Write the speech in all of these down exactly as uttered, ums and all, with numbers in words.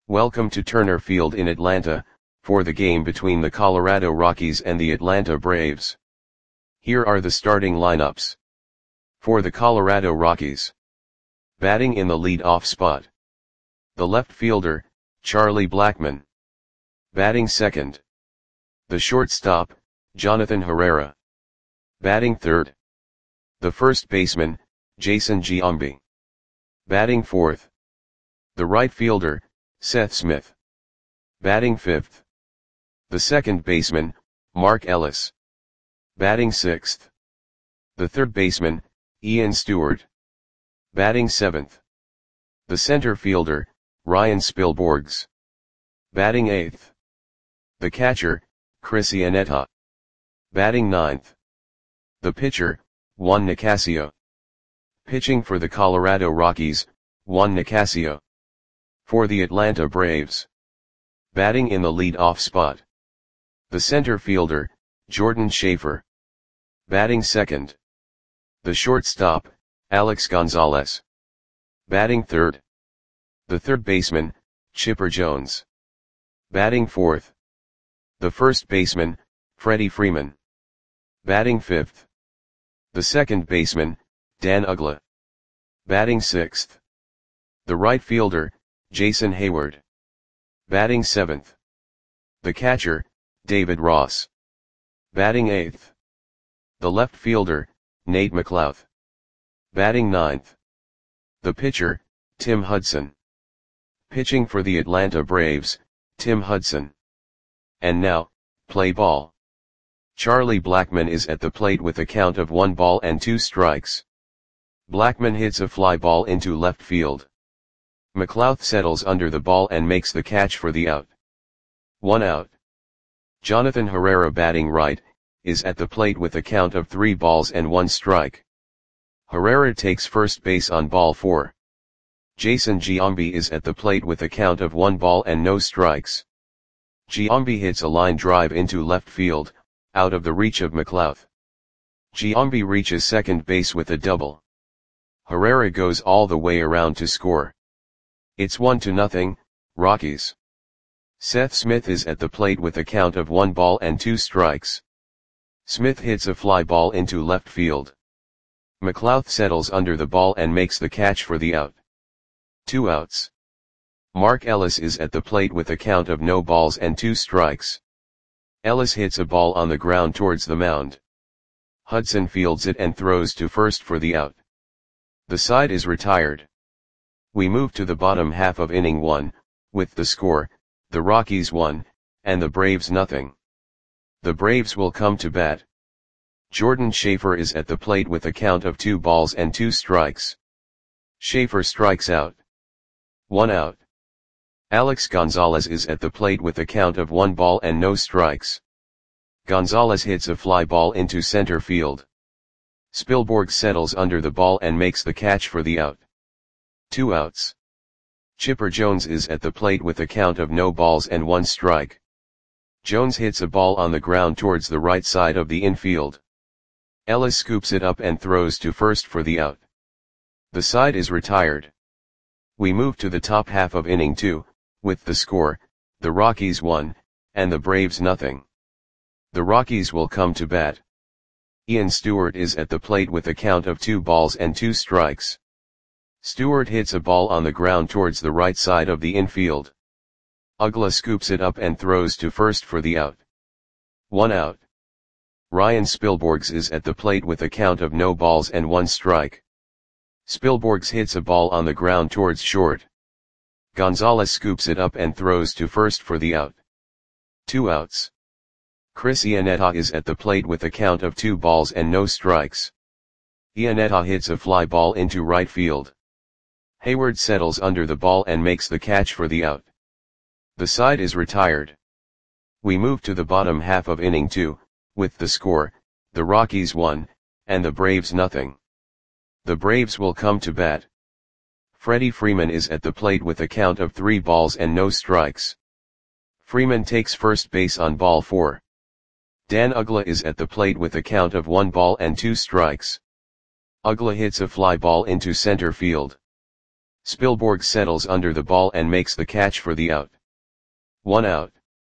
Welcome to Turner Field in Atlanta, for the game between the Colorado Rockies and the Atlanta Braves. Here are the starting lineups. For the Colorado Rockies. Batting in the lead-off spot. The left fielder, Charlie Blackmon. Batting second. The shortstop, Jonathan Herrera. Batting third. The first baseman, Jason Giambi. Batting fourth. The right fielder, Seth Smith. Batting fifth. The second baseman, Mark Ellis. Batting sixth. The third baseman, Ian Stewart. Batting seventh. The center fielder, Ryan Spilborghs. Batting eighth. The catcher, Chris Iannetta. Batting ninth. The pitcher, Juan Nicasio. Pitching for the Colorado Rockies, Juan Nicasio. For the Atlanta Braves. Batting in the lead-off spot. The center fielder, Jordan Schaefer. Batting second. The shortstop, Alex Gonzalez. Batting third. The third baseman, Chipper Jones. Batting fourth. The first baseman, Freddie Freeman. Batting fifth. The second baseman, Dan Uggla. Batting sixth. The right fielder, Jason Hayward. Batting seventh. The catcher, David Ross. Batting eighth. The left fielder, Nate McLouth. Batting ninth. The pitcher, Tim Hudson. Pitching for the Atlanta Braves, Tim Hudson. And now, play ball. Charlie Blackmon is at the plate with a count of one ball and two strikes. Blackmon hits a fly ball into left field. McLouth settles under the ball and makes the catch for the out. One out. Jonathan Herrera, batting right, is at the plate with a count of three balls and one strike. Herrera takes first base on ball four. Jason Giambi is at the plate with a count of one ball and no strikes. Giambi hits a line drive into left field, out of the reach of McLouth. Giambi reaches second base with a double. Herrera goes all the way around to score. It's one to nothing, Rockies. Seth Smith is at the plate with a count of one ball and two strikes. Smith hits a fly ball into left field. McLouth settles under the ball and makes the catch for the out. Two outs. Mark Ellis is at the plate with a count of no balls and two strikes. Ellis hits a ball on the ground towards the mound. Hudson fields it and throws to first for the out. The side is retired. We move to the bottom half of inning one, with the score, the Rockies one, and the Braves nothing. The Braves will come to bat. Jordan Schaefer is at the plate with a count of two balls and two strikes. Schaefer strikes out. One out. Alex Gonzalez is at the plate with a count of one ball and no strikes. Gonzalez hits a fly ball into center field. Spilborghs settles under the ball and makes the catch for the out. Two outs. Chipper Jones is at the plate with a count of no balls and one strike. Jones hits a ball on the ground towards the right side of the infield. Ellis scoops it up and throws to first for the out. The side is retired. We move to the top half of inning two, with the score, the Rockies one, and the Braves nothing. The Rockies will come to bat. Ian Stewart is at the plate with a count of two balls and two strikes. Stewart hits a ball on the ground towards the right side of the infield. Uggla scoops it up and throws to first for the out. One out. Ryan Spilborghs is at the plate with a count of no balls and one strike. Spilborghs hits a ball on the ground towards short. Gonzalez scoops it up and throws to first for the out. Two outs. Chris Iannetta is at the plate with a count of two balls and no strikes. Iannetta hits a fly ball into right field. Hayward settles under the ball and makes the catch for the out. The side is retired. We move to the bottom half of inning two, with the score, the Rockies one, and the Braves nothing. The Braves will come to bat. Freddie Freeman is at the plate with a count of three balls and no strikes. Freeman takes first base on ball four. Dan Uggla is at the plate with a count of one ball and two strikes. Uggla hits a fly ball into center field. Spilborg settles under the ball and makes the catch for the out. One out.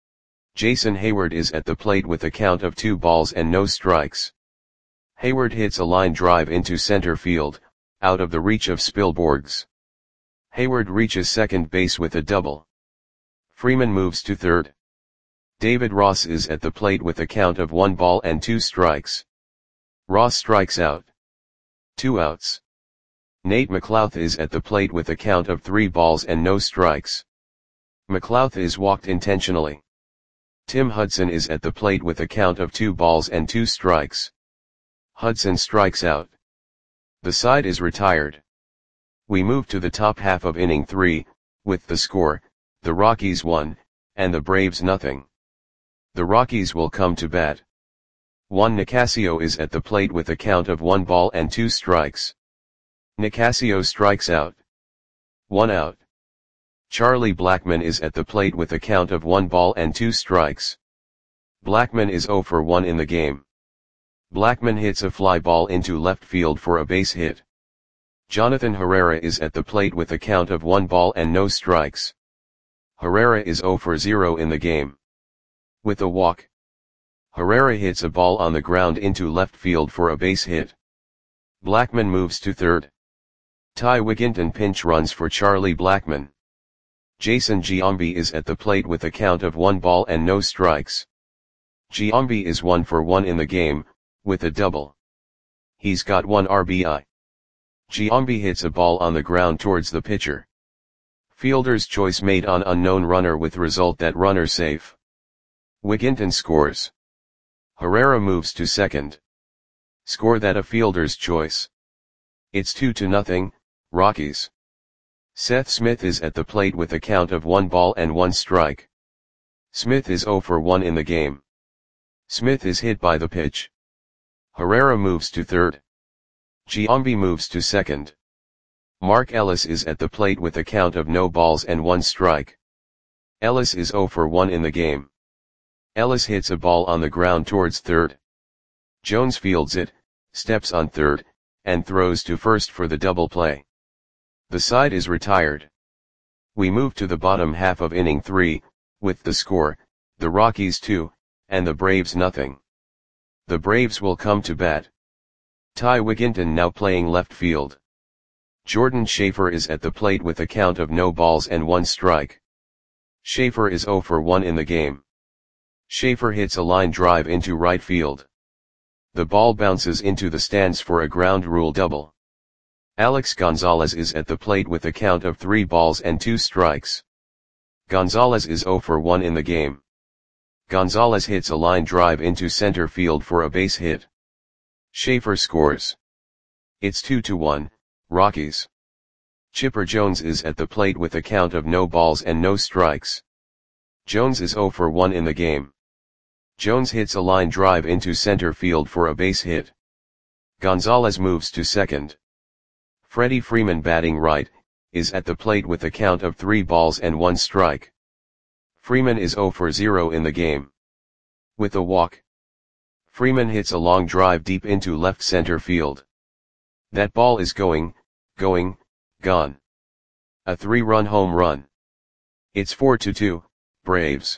Jason Heyward is at the plate with a count of two balls and no strikes. Heyward hits a line drive into center field, out of the reach of Spilborgs. Heyward reaches second base with a double. Freeman moves to third. David Ross is at the plate with a count of one ball and two strikes. Ross strikes out. Two outs. Nate McLouth is at the plate with a count of three balls and no strikes. McLouth is walked intentionally. Tim Hudson is at the plate with a count of two balls and two strikes. Hudson strikes out. The side is retired. We move to the top half of inning three, with the score, the Rockies one, and the Braves nothing. The Rockies will come to bat. Juan Nicasio is at the plate with a count of one ball and two strikes. Nicasio strikes out. One out. Charlie Blackmon is at the plate with a count of one ball and two strikes. Blackmon is oh for one in the game. Blackmon hits a fly ball into left field for a base hit. Jonathan Herrera is at the plate with a count of one ball and no strikes. Herrera is oh for zero in the game. With a walk. Herrera hits a ball on the ground into left field for a base hit. Blackmon moves to third. Ty Wigginton pinch runs for Charlie Blackmon. Jason Giambi is at the plate with a count of one ball and no strikes. Giambi is one for one in the game, with a double. He's got one R B I. Giambi hits a ball on the ground towards the pitcher. Fielder's choice made on unknown runner with result that runner safe. Wigginton scores. Herrera moves to second. Score that a fielder's choice. It's two to nothing, Rockies. Seth Smith is at the plate with a count of one ball and one strike. Smith is oh for one in the game. Smith is hit by the pitch. Herrera moves to third. Giambi moves to second. Mark Ellis is at the plate with a count of no balls and one strike. Ellis is oh for one in the game. Ellis hits a ball on the ground towards third. Jones fields it, steps on third, and throws to first for the double play. The side is retired. We move to the bottom half of inning three, with the score, the Rockies two, and the Braves nothing. The Braves will come to bat. Ty Wigginton now playing left field. Jordan Schaefer is at the plate with a count of no balls and one strike. Schaefer is oh for one in the game. Schaefer hits a line drive into right field. The ball bounces into the stands for a ground rule double. Alex Gonzalez is at the plate with a count of three balls and two strikes. Gonzalez is oh for one in the game. Gonzalez hits a line drive into center field for a base hit. Schaefer scores. It's two to one, Rockies. Chipper Jones is at the plate with a count of no balls and no strikes. Jones is oh for one in the game. Jones hits a line drive into center field for a base hit. Gonzalez moves to second. Freddie Freeman batting right, is at the plate with a count of three balls and one strike. Freeman is oh for zero in the game. With a walk. Freeman hits a long drive deep into left center field. That ball is going, going, gone. A three-run home run. It's four to two, Braves.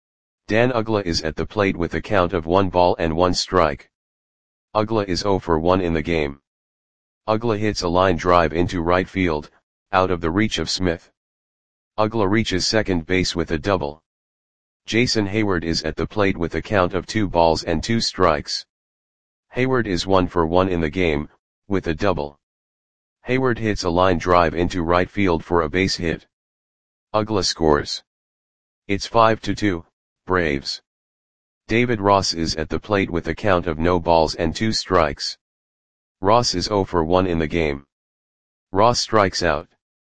Dan Uggla is at the plate with a count of one ball and one strike. Uggla is oh for one in the game. Uggla hits a line drive into right field, out of the reach of Smith. Uggla reaches second base with a double. Jason Heyward is at the plate with a count of two balls and two strikes. Heyward is one for one in the game, with a double. Heyward hits a line drive into right field for a base hit. Uggla scores. It's five to two, Braves. David Ross is at the plate with a count of no balls and two strikes. Ross is oh for one in the game. Ross strikes out.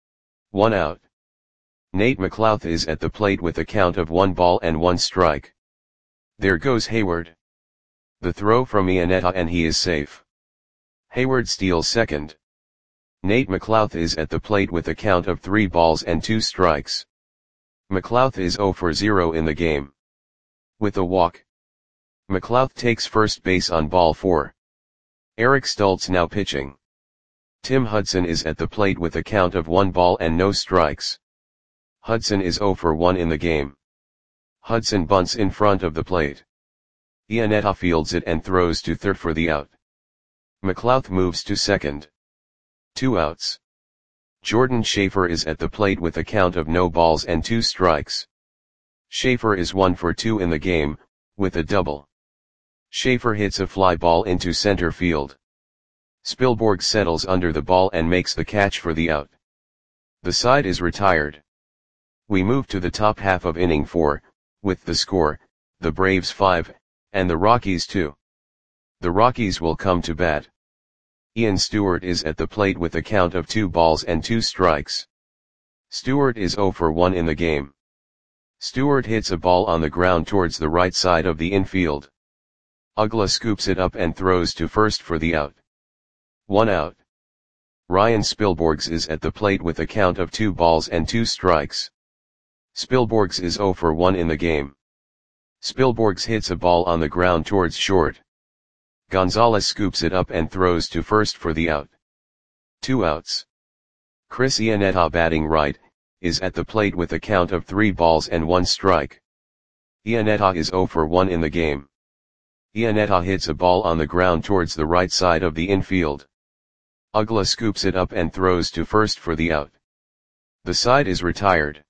One out. Nate McLouth is at the plate with a count of one ball and one strike. There goes Heyward. The throw from Iannetta and he is safe. Heyward steals second. Nate McLouth is at the plate with a count of three balls and two strikes. McLouth is oh for zero in the game. With a walk. McLouth takes first base on ball four. Eric Stultz now pitching. Tim Hudson is at the plate with a count of one ball and no strikes. Hudson is zero for one in the game. Hudson bunts in front of the plate. Iannetta fields it and throws to third for the out. McLeod moves to second. Two outs. Jordan Schaefer is at the plate with a count of no balls and two strikes. Schaefer is one for two in the game, with a double. Schaefer hits a fly ball into center field. Spilborghs settles under the ball and makes the catch for the out. The side is retired. We move to the top half of inning four, with the score, the Braves five, and the Rockies two. The Rockies will come to bat. Ian Stewart is at the plate with a count of two balls and two strikes. Stewart is zero for one in the game. Stewart hits a ball on the ground towards the right side of the infield. Uggla scoops it up and throws to first for the out. One out. Ryan Spilborghs is at the plate with a count of two balls and two strikes. Spilborghs is zero for one in the game. Spilborghs hits a ball on the ground towards short. Gonzalez scoops it up and throws to first for the out. Two outs. Chris Iannetta, batting right, is at the plate with a count of three balls and one strike. Iannetta is zero for one in the game. Iannetta hits a ball on the ground towards the right side of the infield. Uggla scoops it up and throws to first for the out. The side is retired.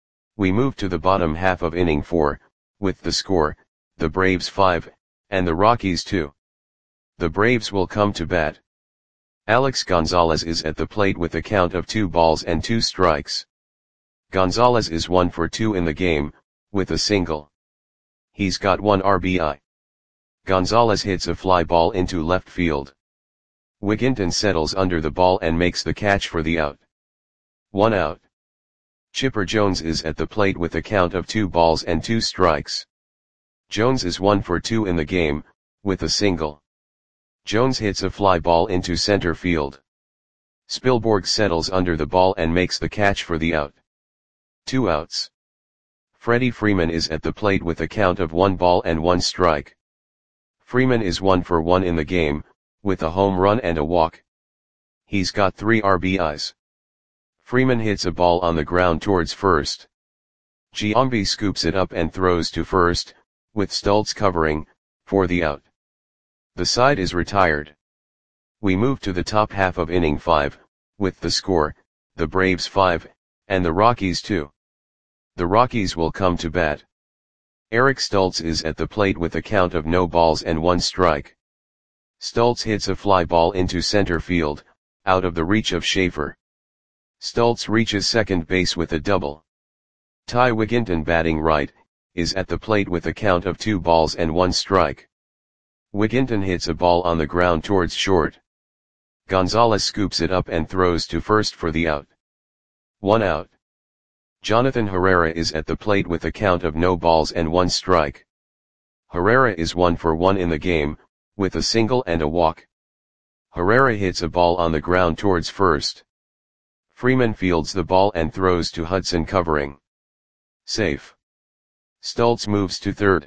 We move to the bottom half of inning four, with the score, the Braves five, and the Rockies two. The Braves will come to bat. Alex Gonzalez is at the plate with a count of two balls and two strikes. Gonzalez is one for two in the game, with a single. He's got one R B I. Gonzalez hits a fly ball into left field. Wigginton settles under the ball and makes the catch for the out. One out. Chipper Jones is at the plate with a count of two balls and two strikes. Jones is one for two in the game, with a single. Jones hits a fly ball into center field. Spilborghs settles under the ball and makes the catch for the out. Two outs. Freddie Freeman is at the plate with a count of one ball and one strike. Freeman is one for one in the game, with a home run and a walk. He's got three R B Is. Freeman hits a ball on the ground towards first. Giambi scoops it up and throws to first, with Stultz covering, for the out. The side is retired. We move to the top half of inning five, with the score, the Braves five, and the Rockies two. The Rockies will come to bat. Eric Stultz is at the plate with a count of no balls and one strike. Stultz hits a fly ball into center field, out of the reach of Schaefer. Stultz reaches second base with a double. Ty Wigginton, batting right, is at the plate with a count of two balls and one strike. Wigginton hits a ball on the ground towards short. Gonzalez scoops it up and throws to first for the out. One out. Jonathan Herrera is at the plate with a count of no balls and one strike. Herrera is one for one in the game, with a single and a walk. Herrera hits a ball on the ground towards first. Freeman fields the ball and throws to Hudson covering. Safe. Stultz moves to third.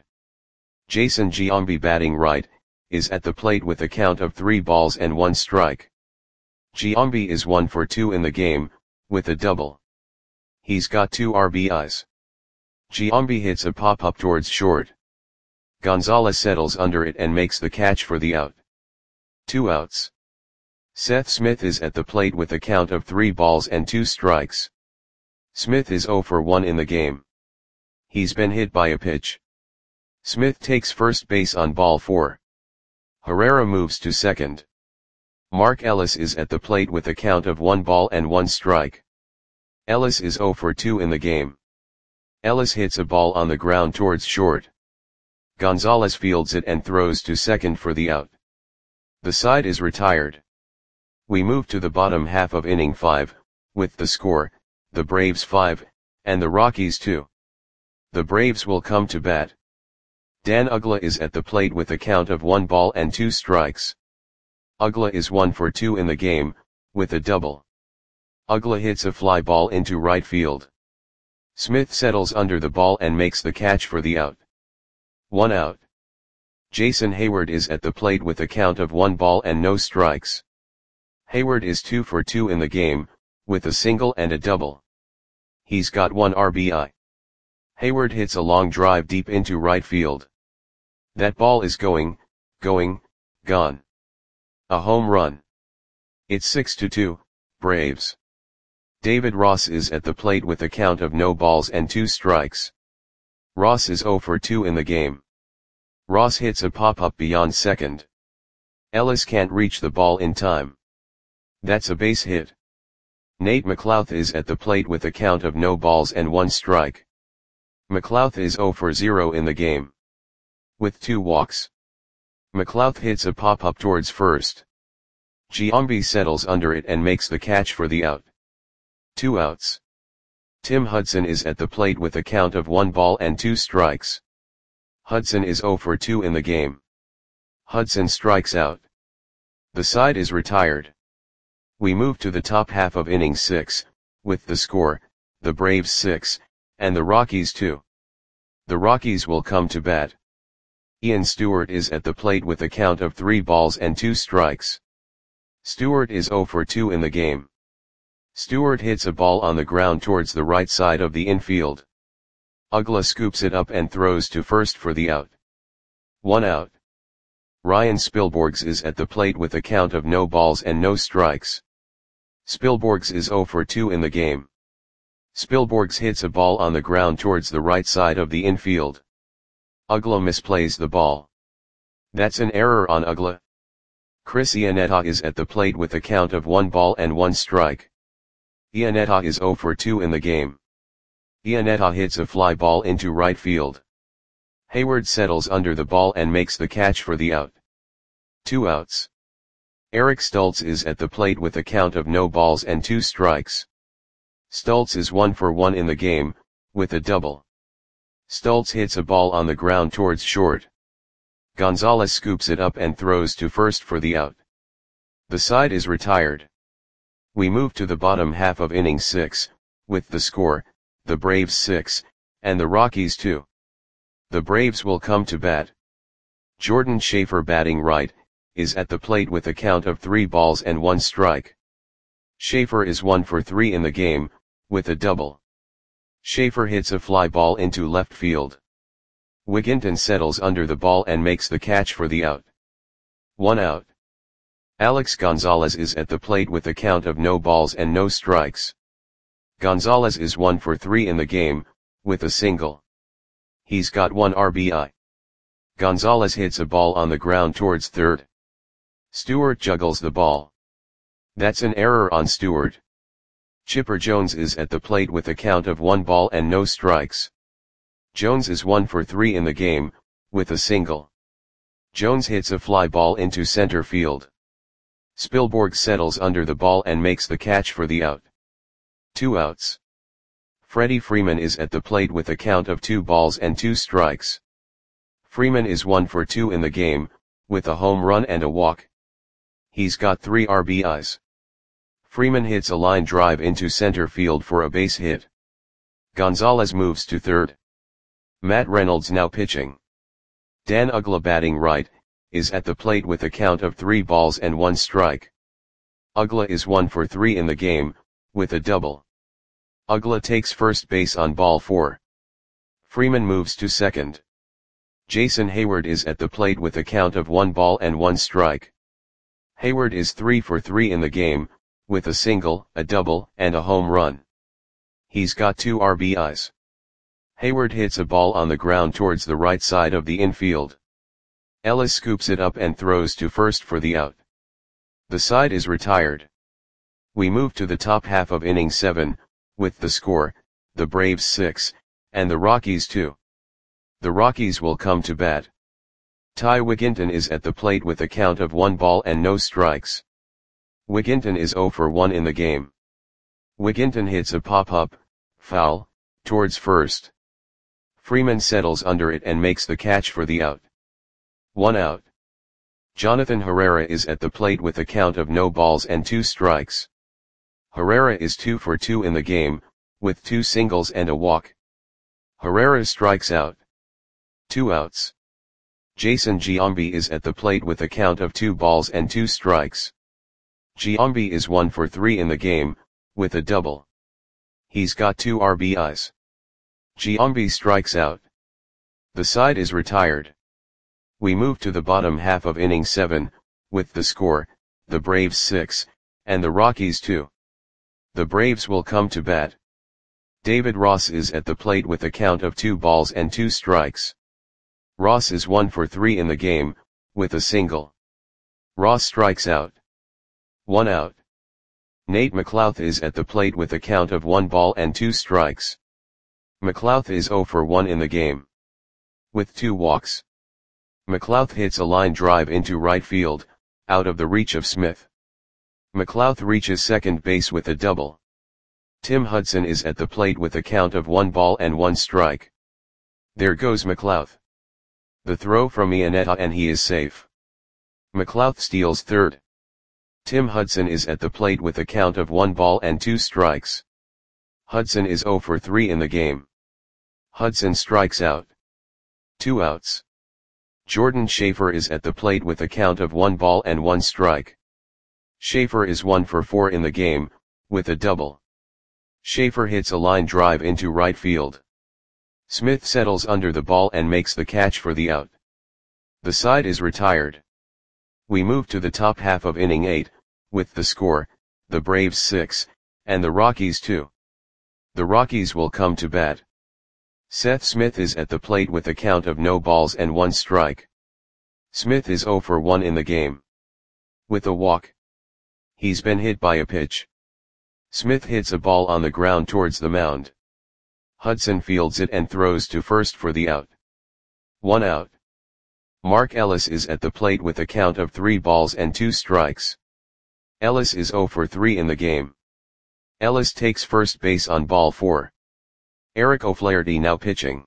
Jason Giambi, batting right, is at the plate with a count of three balls and one strike. Giambi is one for two in the game, with a double. He's got two R B Is. Giambi hits a pop-up towards short. Gonzalez settles under it and makes the catch for the out. Two outs. Seth Smith is at the plate with a count of three balls and two strikes. Smith is zero for one in the game. He's been hit by a pitch. Smith takes first base on ball four. Herrera moves to second. Mark Ellis is at the plate with a count of one ball and one strike. Ellis is zero for two in the game. Ellis hits a ball on the ground towards short. Gonzalez fields it and throws to second for the out. The side is retired. We move to the bottom half of inning five, with the score, the Braves five, and the Rockies two. The Braves will come to bat. Dan Uggla is at the plate with a count of one ball and two strikes. Uggla is one for two in the game, with a double. Uggla hits a fly ball into right field. Smith settles under the ball and makes the catch for the out. One out. Jason Hayward is at the plate with a count of one ball and no strikes. Hayward is two for two in the game, with a single and a double. He's got one R B I. Hayward hits a long drive deep into right field. That ball is going, going, gone. A home run. It's six to two, Braves. David Ross is at the plate with a count of no balls and two strikes. Ross is zero for two in the game. Ross hits a pop-up beyond second. Ellis can't reach the ball in time. That's a base hit. Nate McLouth is at the plate with a count of no balls and one strike. McLouth is zero for zero in the game. With two walks. McLouth hits a pop-up towards first. Giambi settles under it and makes the catch for the out. Two outs. Tim Hudson is at the plate with a count of one ball and two strikes. Hudson is zero for two in the game. Hudson strikes out. The side is retired. We move to the top half of inning six, with the score, the Braves six, and the Rockies two. The Rockies will come to bat. Ian Stewart is at the plate with a count of three balls and two strikes. Stewart is zero for two in the game. Stewart hits a ball on the ground towards the right side of the infield. Uggla scoops it up and throws to first for the out. One out. Ryan Spilborghs is at the plate with a count of no balls and no strikes. Spilborghs is zero for two in the game. Spilborghs hits a ball on the ground towards the right side of the infield. Uggla misplays the ball. That's an error on Uggla. Chris Iannetta is at the plate with a count of one ball and one strike. Iannetta is zero for two in the game. Iannetta hits a fly ball into right field. Hayward settles under the ball and makes the catch for the out. Two outs. Eric Stultz is at the plate with a count of no balls and two strikes. Stultz is one for one in the game, with a double. Stultz hits a ball on the ground towards short. Gonzalez scoops it up and throws to first for the out. The side is retired. We move to the bottom half of inning six, with the score, the Braves six, and the Rockies two. The Braves will come to bat. Jordan Schaefer, batting right, is at the plate with a count of three balls and one strike. Schaefer is one for three in the game, with a double. Schaefer hits a fly ball into left field. Wigginton settles under the ball and makes the catch for the out. One out. Alex Gonzalez is at the plate with a count of no balls and no strikes. Gonzalez is one for three in the game, with a single. He's got one R B I. Gonzalez hits a ball on the ground towards third. Stewart juggles the ball. That's an error on Stewart. Chipper Jones is at the plate with a count of one ball and no strikes. Jones is one for three in the game, with a single. Jones hits a fly ball into center field. Spilborghs settles under the ball and makes the catch for the out. Two outs. Freddie Freeman is at the plate with a count of two balls and two strikes. Freeman is one for two in the game, with a home run and a walk. He's got three R B Is. Freeman hits a line drive into center field for a base hit. Gonzalez moves to third. Matt Reynolds now pitching. Dan Uggla, batting right, is at the plate with a count of three balls and one strike. Uggla is one for three in the game, with a double. Uggla takes first base on ball four. Freeman moves to second. Jason Hayward is at the plate with a count of one ball and one strike. Hayward is three for three in the game, with a single, a double, and a home run. He's got two R B Is. Hayward hits a ball on the ground towards the right side of the infield. Ellis scoops it up and throws to first for the out. The side is retired. We move to the top half of inning seven, with the score, the Braves six, and the Rockies two. The Rockies will come to bat. Ty Wigginton is at the plate with a count of one ball and no strikes. Wigginton is zero for one in the game. Wigginton hits a pop-up, foul, towards first. Freeman settles under it and makes the catch for the out. One out. Jonathan Herrera is at the plate with a count of no balls and two strikes. Herrera is two for two in the game, with two singles and a walk. Herrera strikes out. Two outs. Jason Giambi is at the plate with a count of two balls and two strikes. Giambi is one for three in the game, with a double. He's got two R B Is. Giambi strikes out. The side is retired. We move to the bottom half of inning seven, with the score, the Braves six, and the Rockies two. The Braves will come to bat. David Ross is at the plate with a count of two balls and two strikes. Ross is one for three in the game, with a single. Ross strikes out. One out. Nate McLouth is at the plate with a count of one ball and two strikes. McLouth is zero for one in the game, with two walks. McLouth hits a line drive into right field, out of the reach of Smith. McLouth reaches second base with a double. Tim Hudson is at the plate with a count of one ball and one strike. There goes McLouth. The throw from Iannetta and he is safe. McLouth steals third. Tim Hudson is at the plate with a count of one ball and two strikes. Hudson is zero for three in the game. Hudson strikes out. Two outs. Jordan Schaefer is at the plate with a count of one ball and one strike. Schaefer is one for four in the game, with a double. Schaefer hits a line drive into right field. Smith settles under the ball and makes the catch for the out. The side is retired. We move to the top half of inning eight, with the score, the Braves six, and the Rockies two. The Rockies will come to bat. Seth Smith is at the plate with a count of no balls and one strike. Smith is zero for one in the game, with a walk. He's been hit by a pitch. Smith hits a ball on the ground towards the mound. Hudson fields it and throws to first for the out. One out. Mark Ellis is at the plate with a count of three balls and two strikes. Ellis is zero for three in the game. Ellis takes first base on ball four. Eric O'Flaherty now pitching.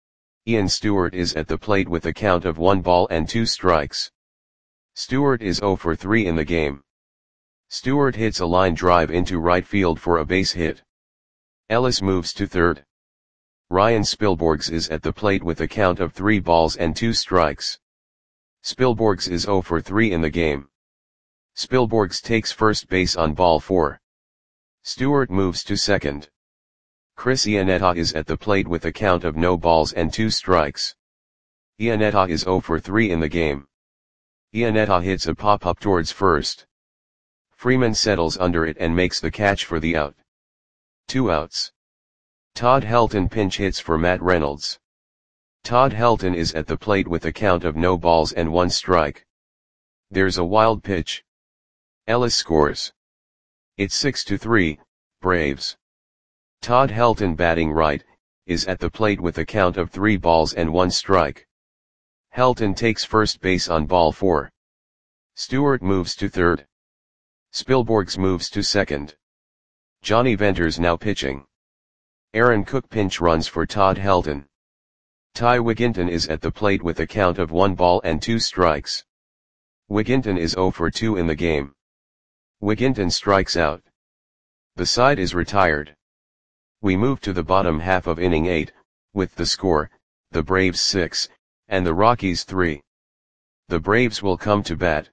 Ian Stewart is at the plate with a count of one ball and two strikes. Stewart is zero for three in the game. Stewart hits a line drive into right field for a base hit. Ellis moves to third. Ryan Spilborghs is at the plate with a count of three balls and two strikes. Spilborghs is zero for three in the game. Spilborghs takes first base on ball four. Stewart moves to second. Chris Iannetta is at the plate with a count of no balls and two strikes. Iannetta is zero for three in the game. Iannetta hits a pop-up towards first. Freeman settles under it and makes the catch for the out. Two outs. Todd Helton pinch hits for Matt Reynolds. Todd Helton is at the plate with a count of no balls and one strike. There's a wild pitch. Ellis scores. It's six to three, Braves. Todd Helton, batting right, is at the plate with a count of three balls and one strike. Helton takes first base on ball four. Stewart moves to third. Spilborghs moves to second. Johnny Venters now pitching. Aaron Cook pinch runs for Todd Helton. Ty Wigginton is at the plate with a count of one ball and two strikes. Wigginton is zero for two in the game. Wigginton strikes out. The side is retired. We move to the bottom half of inning eight, with the score, the Braves six, and the Rockies three. The Braves will come to bat.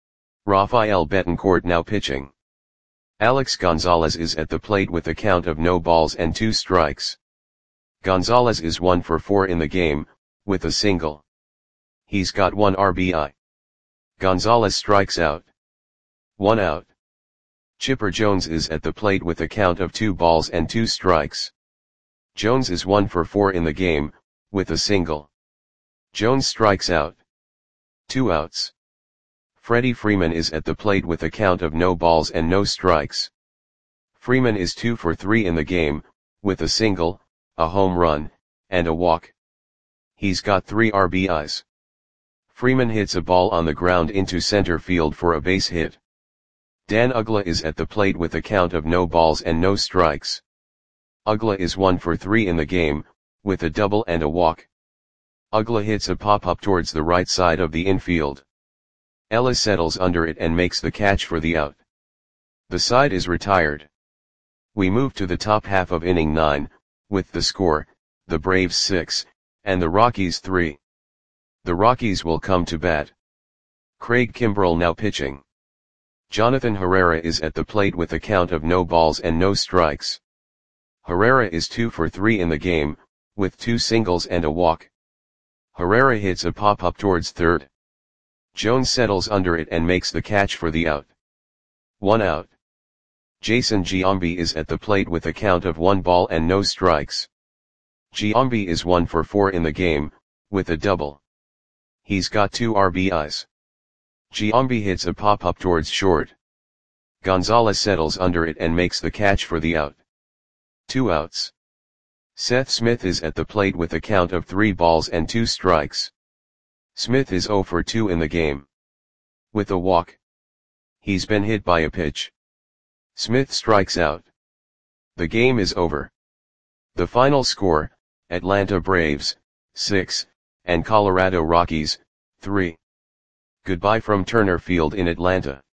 Rafael Betancourt now pitching. Alex Gonzalez is at the plate with a count of no balls and two strikes. Gonzalez is one for four in the game, with a single. He's got one R B I. Gonzalez strikes out. One out. Chipper Jones is at the plate with a count of two balls and two strikes. Jones is one for four in the game, with a single. Jones strikes out. Two outs. Freddie Freeman is at the plate with a count of no balls and no strikes. Freeman is two for three in the game, with a single, a home run, and a walk. He's got three R B Is. Freeman hits a ball on the ground into center field for a base hit. Dan Uggla is at the plate with a count of no balls and no strikes. Uggla is one for three in the game, with a double and a walk. Uggla hits a pop-up towards the right side of the infield. Ellis settles under it and makes the catch for the out. The side is retired. We move to the top half of inning nine, with the score, the Braves six, and the Rockies three. The Rockies will come to bat. Craig Kimbrell now pitching. Jonathan Herrera is at the plate with a count of no balls and no strikes. Herrera is two for three in the game, with two singles and a walk. Herrera hits a pop-up towards third. Jones settles under it and makes the catch for the out. One out. Jason Giambi is at the plate with a count of one ball and no strikes. Giambi is one for four in the game, with a double. He's got two R B Is. Giambi hits a pop-up towards short. Gonzalez settles under it and makes the catch for the out. Two outs. Seth Smith is at the plate with a count of three balls and two strikes. Smith is zero for two in the game. With a walk. He's been hit by a pitch. Smith strikes out. The game is over. The final score, Atlanta Braves, six, and Colorado Rockies, three. Goodbye from Turner Field in Atlanta.